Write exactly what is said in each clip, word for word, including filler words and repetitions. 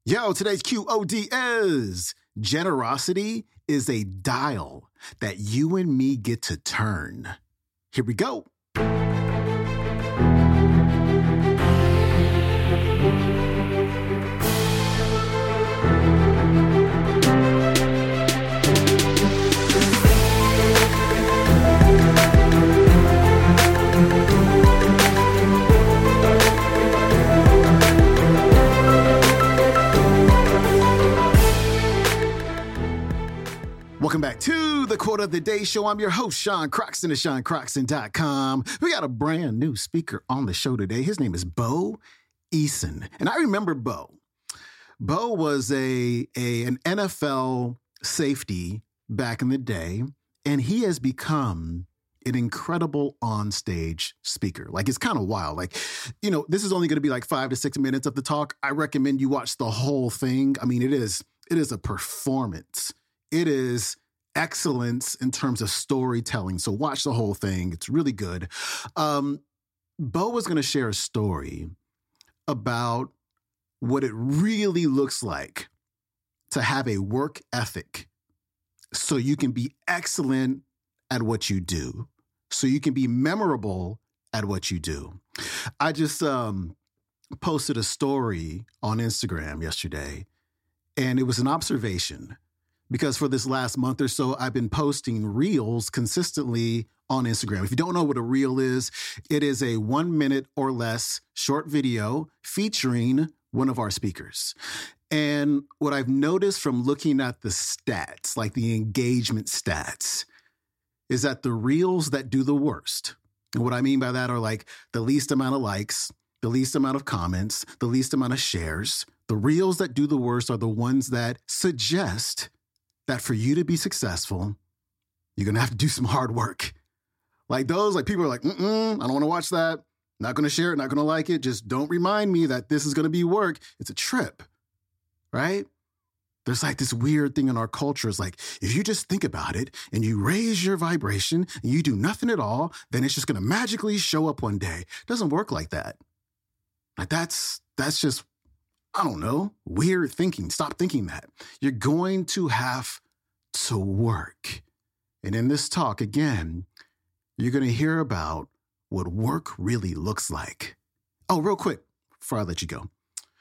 Yo, today's Q O D is generosity is a dial that you and me get to turn. Here we go. Welcome back to the Quote of the Day Show. I'm your host, Sean Croxton of Sean Croxton dot com. We got a brand new speaker on the show today. His name is Bo Eason. And I remember Bo. Bo was a, a an N F L safety back in the day, and he has become an incredible on-stage speaker. Like, it's kind of wild. Like, you know, this is only going to be like five to six minutes of the talk. I recommend you watch the whole thing. I mean, it is it is a performance. It is excellence in terms of storytelling. So watch the whole thing. It's really good. Um, Bo was going to share a story about what it really looks like to have a work ethic so you can be excellent at what you do, so you can be memorable at what you do. I just um, posted a story on Instagram yesterday, and it was an observation. Because for this last month or so, I've been posting reels consistently on Instagram. If you don't know what a reel is, it is a one minute or less short video featuring one of our speakers. And what I've noticed from looking at the stats, like the engagement stats, is that the reels that do the worst, and what I mean by that are like the least amount of likes, the least amount of comments, the least amount of shares. The reels that do the worst are the ones that suggest that for you to be successful, you're going to have to do some hard work. Like those, like people are like, mm-mm, I don't want to watch that. Not going to share it, not going to like it. Just don't remind me that this is going to be work. It's a trip, right? There's like this weird thing in our culture. It's like, if you just think about it and you raise your vibration and you do nothing at all, then it's just going to magically show up one day. It doesn't work like that. Like that's, that's just, I don't know, weird thinking. Stop thinking that. You're going to have to work. And in this talk, again, you're going to hear about what work really looks like. Oh, real quick, before I let you go.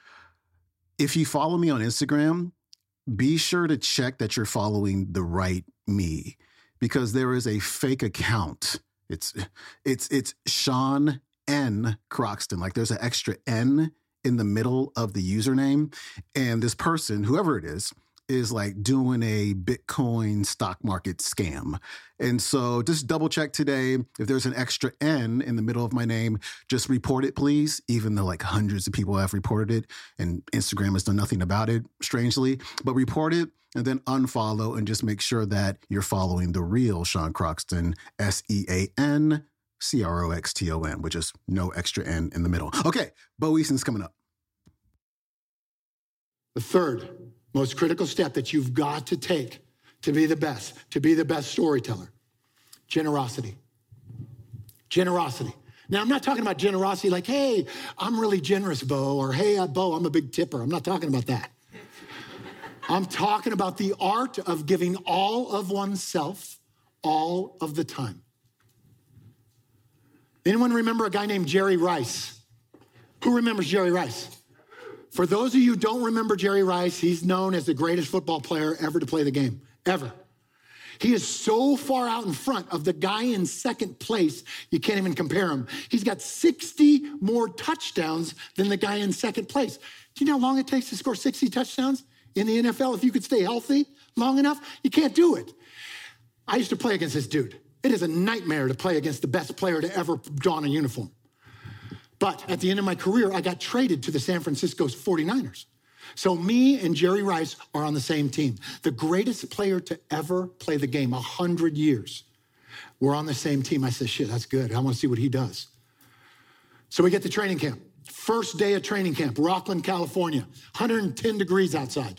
If you follow me on Instagram, be sure to check that you're following the right me, because there is a fake account. It's, it's, it's Sean N. Croxton. Like there's an extra N in the middle of the username. And this person, whoever it is, is like doing a Bitcoin stock market scam. And so just double check today. If there's an extra N in the middle of my name, just report it, please. Even though like hundreds of people have reported it and Instagram has done nothing about it, strangely, but report it and then unfollow and just make sure that you're following the real Sean Croxton, S E A N C R O X T O N, which is no extra N in the middle. Okay, Bo Eason's coming up. The third most critical step that you've got to take to be the best, to be the best storyteller, generosity. Generosity. Now, I'm not talking about generosity like, hey, I'm really generous, Bo, or hey, uh, Bo, I'm a big tipper. I'm not talking about that. I'm talking about the art of giving all of oneself all of the time. Anyone remember a guy named Jerry Rice? Who remembers Jerry Rice? For those of you who don't remember Jerry Rice, he's known as the greatest football player ever to play the game, ever. He is so far out in front of the guy in second place, you can't even compare him. He's got sixty more touchdowns than the guy in second place. Do you know how long it takes to score sixty touchdowns in the N F L if you could stay healthy long enough? You can't do it. I used to play against this dude. It is a nightmare to play against the best player to ever don a uniform. But at the end of my career, I got traded to the San Francisco forty-niners. So me and Jerry Rice are on the same team. The greatest player to ever play the game, one hundred years. We're on the same team. I said, shit, that's good. I want to see what he does. So we get to training camp. First day of training camp, Rockland, California, one hundred ten degrees outside.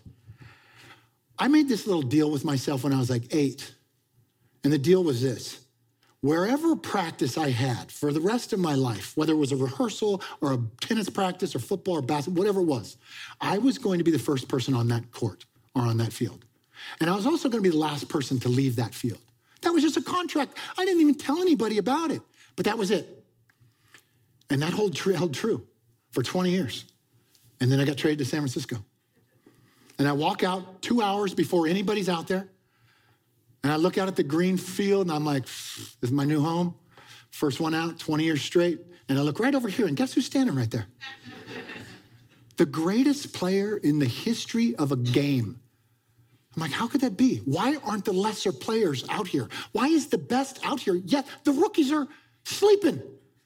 I made this little deal with myself when I was like eight. And the deal was this. wherever practice I had for the rest of my life, whether it was a rehearsal or a tennis practice or football or basketball, whatever it was, I was going to be the first person on that court or on that field. And I was also going to be the last person to leave that field. That was just a contract. I didn't even tell anybody about it, but that was it. And that held true, held true for twenty years. And then I got traded to San Francisco. And I walk out two hours before anybody's out there. And I look out at the green field and I'm like, this is my new home. First one out, twenty years straight. And I look right over here and guess who's standing right there? The greatest player in the history of a game. I'm like, how could that be? Why aren't the lesser players out here? Why is the best out here? Yet the rookies are sleeping.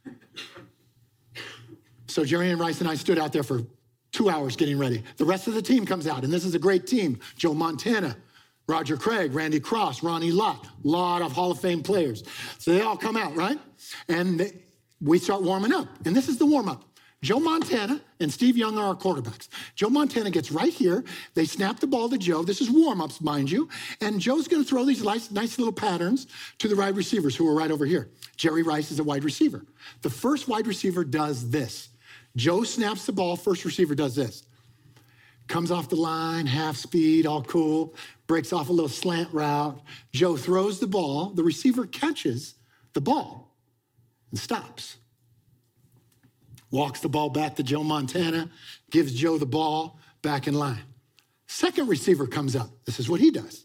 So Jerry and Rice and I stood out there for two hours getting ready. The rest of the team comes out, and this is a great team. Joe Montana, Roger Craig, Randy Cross, Ronnie Lott, a lot of Hall of Fame players. So they all come out, right? And they, we start warming up. And this is the warm-up. Joe Montana and Steve Young are our quarterbacks. Joe Montana gets right here. They snap the ball to Joe. This is warm-ups, mind you. And Joe's going to throw these nice, nice little patterns to the wide receivers who are right over here. Jerry Rice is a wide receiver. The first wide receiver does this. Joe snaps the ball. First receiver does this. Comes off the line, half speed, all cool. Breaks off a little slant route. Joe throws the ball. The receiver catches the ball and stops. Walks the ball back to Joe Montana, gives Joe the ball, back in line. Second receiver comes up. This is what he does.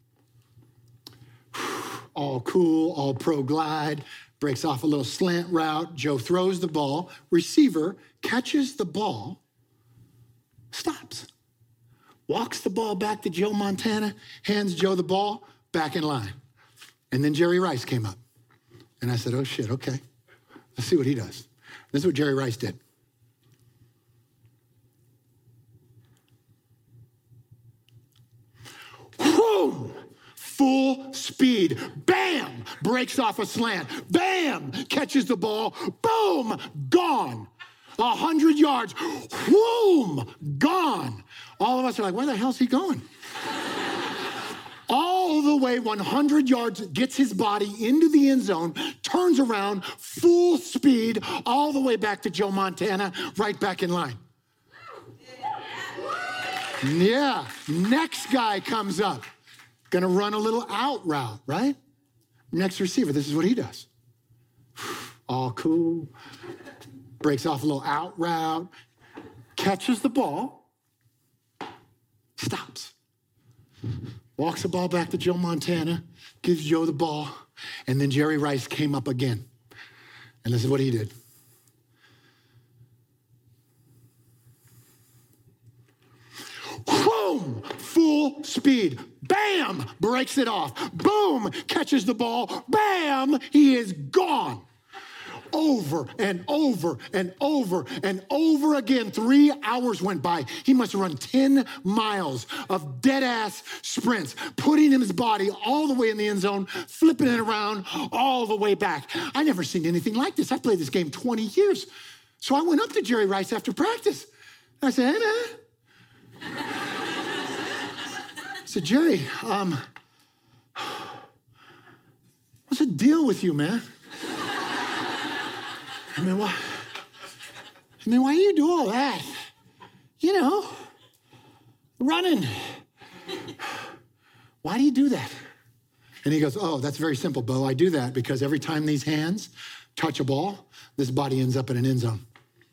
All cool, all pro glide, breaks off a little slant route. Joe throws the ball. Receiver catches the ball, stops. Walks the ball back to Joe Montana, hands Joe the ball, back in line. And then Jerry Rice came up. And I said, oh shit, okay. Let's see what he does. This is what Jerry Rice did. Boom! Full speed. Bam! Breaks off a slant. Bam! Catches the ball. Boom! Gone. A hundred yards. Boom! Gone. All of us are like, where the hell's he going? All the way one hundred yards, gets his body into the end zone, turns around, full speed, all the way back to Joe Montana, right back in line. Yeah, next guy comes up. Gonna run a little out route, right? Next receiver, this is what he does. All cool. Breaks off a little out route, catches the ball, stops. Walks the ball back to Joe Montana, gives Joe the ball, and then Jerry Rice came up again. And this is what he did. Boom! Full speed. Bam! Breaks it off. Boom! Catches the ball. Bam! He is gone. Over and over and over and over again. Three hours went by. He must have run ten miles of dead-ass sprints, putting his body all the way in the end zone, flipping it around all the way back. I never seen anything like this. I've played this game twenty years. So I went up to Jerry Rice after practice. I said, hey, man. I said, Jerry, um, what's the deal with you, man? I mean, why, I mean, why do you do all that? You know, running. Why do you do that? And he goes, oh, that's very simple, Bo. I do that because every time these hands touch a ball, this body ends up in an end zone.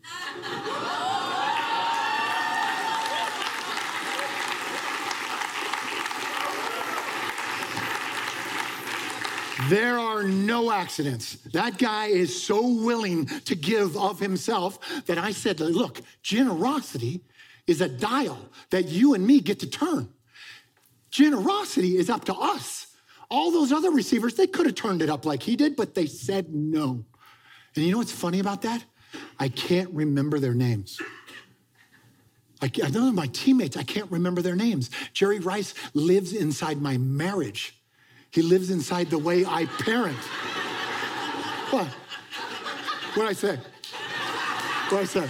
There are no accidents. That guy is so willing to give of himself that I said, look, generosity is a dial that you and me get to turn. Generosity is up to us. All those other receivers, they could have turned it up like he did, but they said no. And you know what's funny about that? I can't remember their names. I, I know my teammates, I can't remember their names. Jerry Rice lives inside my marriage. He lives inside the way I parent. What? What'd I say? What'd I say?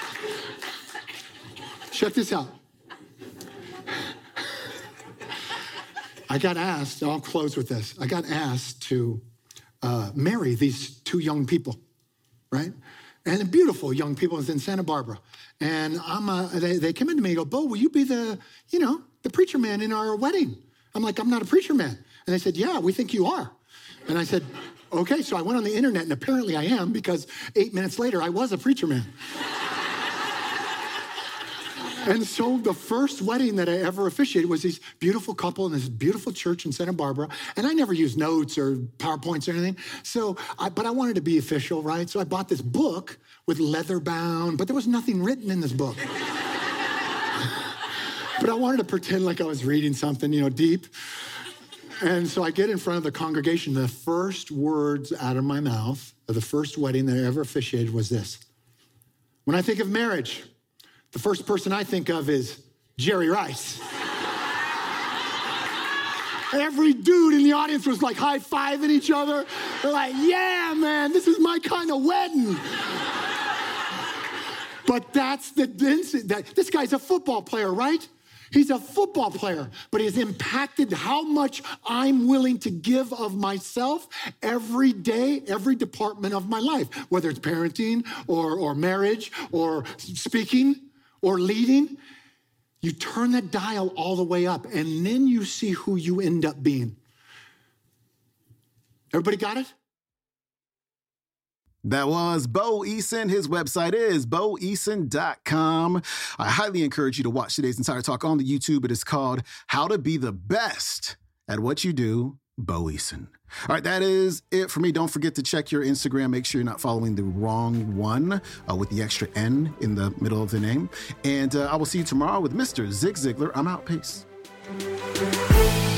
Check this out. I got asked, I'll close with this. I got asked to uh, marry these two young people, right? And they're beautiful young people in Santa Barbara. And I'm, uh, they, they came in to me and go, Bo, will you be the, you know, the preacher man in our wedding? I'm like, I'm not a preacher man. And they said, yeah, we think you are. And I said, okay. So I went on the internet, and apparently I am, because eight minutes later, I was a preacher man. And so the first wedding that I ever officiated was this beautiful couple in this beautiful church in Santa Barbara. And I never used notes or PowerPoints or anything. So, I, but I wanted to be official, right? So I bought this book with leather bound, but there was nothing written in this book. But I wanted to pretend like I was reading something, you know, deep. And so I get in front of the congregation. The first words out of my mouth of the first wedding that I ever officiated was this: when I think of marriage, the first person I think of is Jerry Rice. Every dude in the audience was like high-fiving each other. They're like, yeah, man, this is my kind of wedding. But that's the, that, this guy's a football player, right? He's a football player, but he's impacted how much I'm willing to give of myself every day, every department of my life, whether it's parenting or, or marriage or speaking or leading. You turn that dial all the way up, and then you see who you end up being. Everybody got it? That was Bo Eason. His website is bo eason dot com. I highly encourage you to watch today's entire talk on the YouTube. It is called How to Be the Best at What You Do, Bo Eason. All right, that is it for me. Don't forget to check your Instagram. Make sure you're not following the wrong one uh, with the extra N in the middle of the name. And uh, I will see you tomorrow with Mister Zig Ziglar. I'm out. Peace.